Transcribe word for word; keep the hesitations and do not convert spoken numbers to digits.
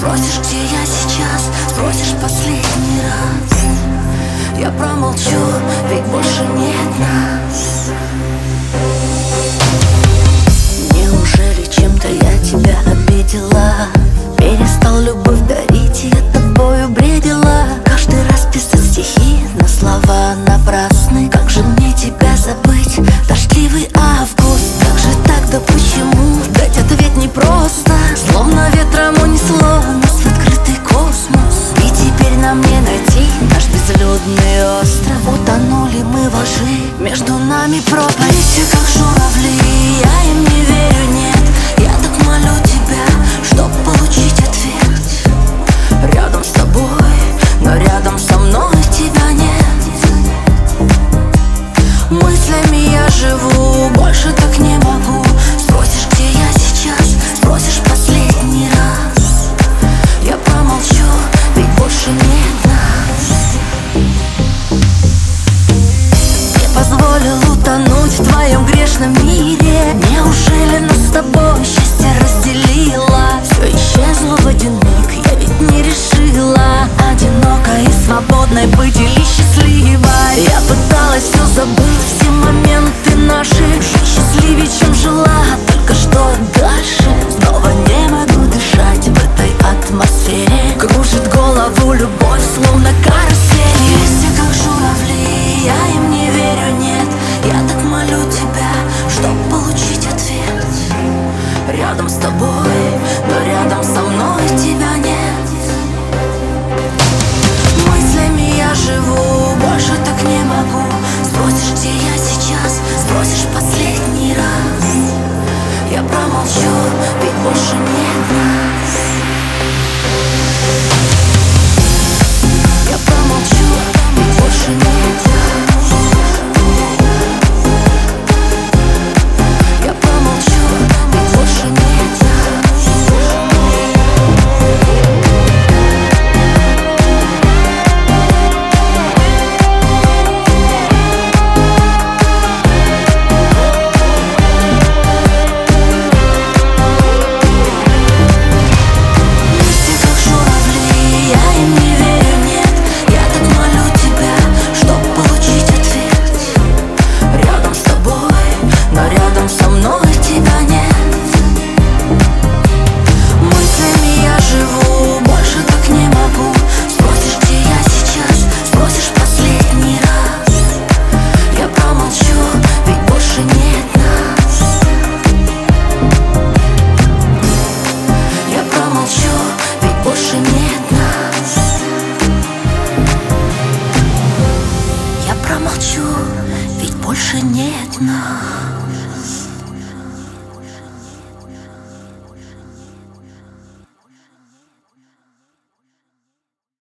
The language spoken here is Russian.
Спросишь, где я сейчас, спросишь последний раз, я промолчу, ведь больше нет нас. Неужели чем-то я тебя обидела? Перестал любовь дарить, я тобою бредила. Каждый раз писать стихи на слова напрасны. Как же мне тебя забыть, дождливый август? Как же так, да почему? Дать ответ непросто. Словно ветром унесло нас в открытый космос. И теперь нам не найти наш безлюдный остров. Утонули мы во лжи, между нами пропасть. Все как журавли, я им не верю, нет. Я так молю тебя, чтоб получить ответ. Рядом с тобой, но рядом со мной тебя нет. Мыслями я живу, больше так не могу. Спросишь, где я сейчас, спросишь последний раз, я промолчу, ведь больше нет нас. Не позволил утонуть в твоем грешном мире. Неужели нас с тобой счастье разделило? Все исчезло в один миг, я ведь не решила одиноко и свободной быть.